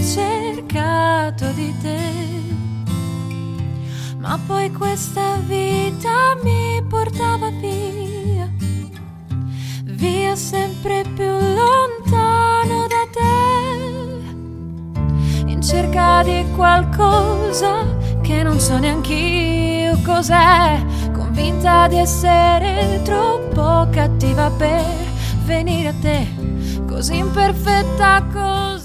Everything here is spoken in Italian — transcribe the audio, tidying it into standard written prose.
cercato di te, ma poi questa vita mi portava via, via sempre più lontano da te, in cerca di qualcosa che non so neanch'io cos'è, convinta di essere troppo cattiva per venire a te, così imperfetta, così